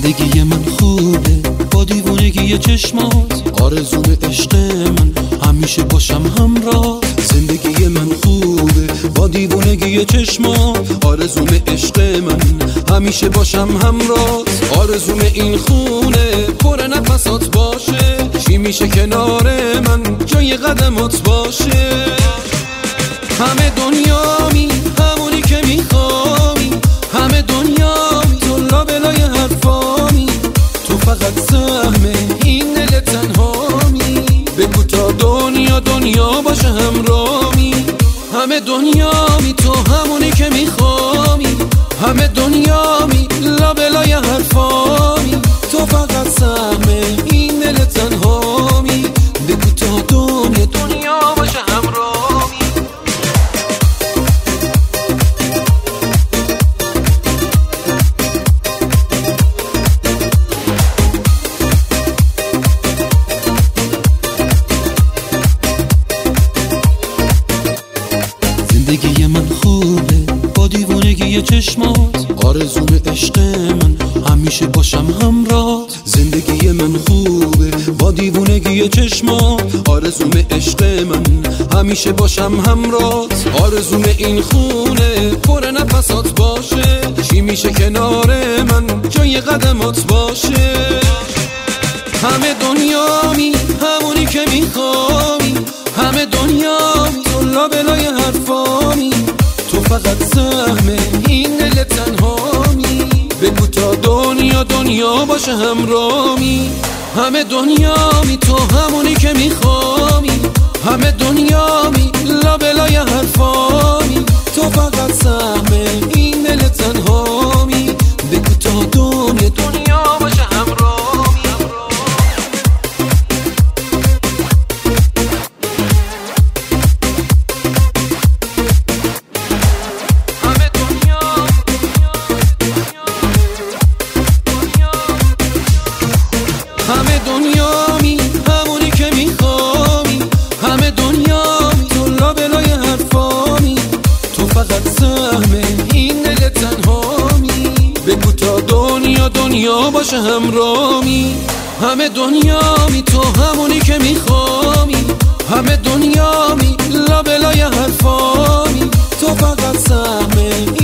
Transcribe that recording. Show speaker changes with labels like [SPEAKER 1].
[SPEAKER 1] زندگی من خوبه با دیوونگی چشمات، آرزوم عشق من همیشه باشم همراه. زندگی من خوبه با دیوونگی چشمات، آرزوم عشق من همیشه باشم همراه. آرزوم این خونه پر نفسات باشه، چی میشه کنار من جای قدمات باشه. همه دنیامی همونی که میخوامی، همه دنیامی تو لابلای حرفامی، تو فقط سهم این دل تنهامی. بگو تا دنیا باشه همرامی. همه دنیامی تو همونی که میخوامی، همه دنیامی لابلای حرفامی، تو فقط سهم این دل تنهامی. بگو تا دنیا باشه همرامی. زندگی من خوبه با دیوونگی چشمات، آرزوم عشق من همیشه باشم همراه. زندگی من خوبه با دیوونگی چشمات، آرزوم عشق من همیشه باشم همراه. آرزوم این خونه پر نفسات باشه، چی میشه کنار من جای قدمات باشه. همه دنیامی همونی که میخوامی، همه دنیامی تو لابلای حرفامی، تو فقط سهم این دل تنهامی. بگو تا دنیا باشه همرامی. همه دنیامی تو همونی که میخوامی، همه دنیامی لابلای حرفامی، تو فقط سهم این دل تنهامی. بگو تا دنیا باشه همرامی. همه دنیامی همونی که میخوامی، همه دنیامی تو لابلای حرفامی، تو فقط سهم این دل تنهامی. بگو تا دنیا باشه همرامی. همه دنیامی تو همونی که میخوامی، همه دنیامی لابلای حرفامی، تو فقط سهم